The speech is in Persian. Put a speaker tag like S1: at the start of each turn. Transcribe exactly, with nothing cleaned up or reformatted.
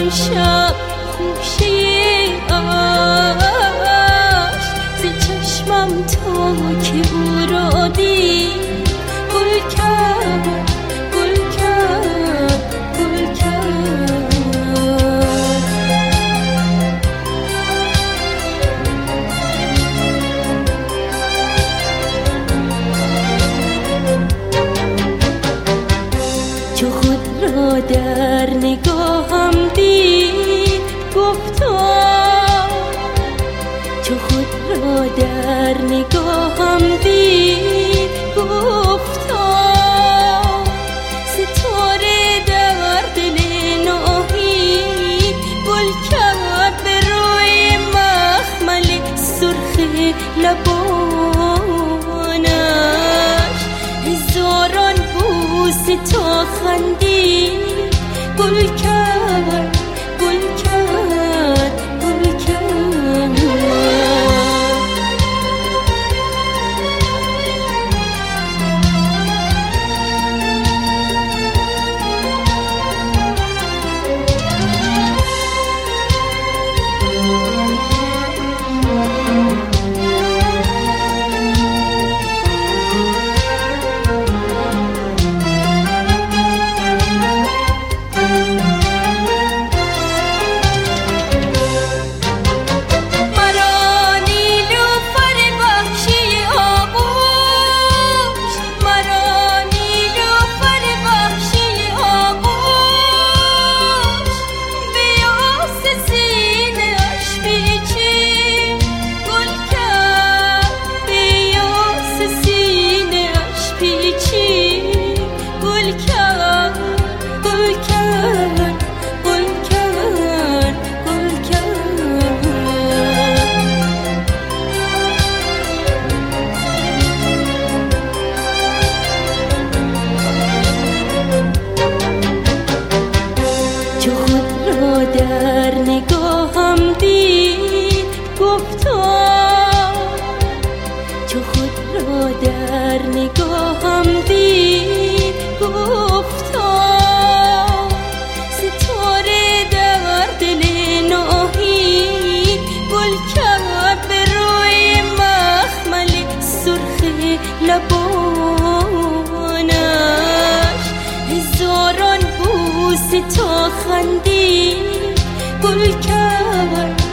S1: شب خوشه عشق ز چشمم تا که او را دید گل کرد گل کرد گل کرد. چو خود را در نگاهم دید گفتا چو خود را در نگاهم دید گفتا ستاره در دل ناهید گل کرد به روی مخمل سرخ لبانش هزاران بوسه تا خندید گل کرد گل کرد گل کرد. در نگاهم دید گفتا چو خود را در نگاهم دید گفتا ستاره در دل ناهید گل کرد به روی مخمل سرخ لبانش هزاران بوسه تا خندید گل کرد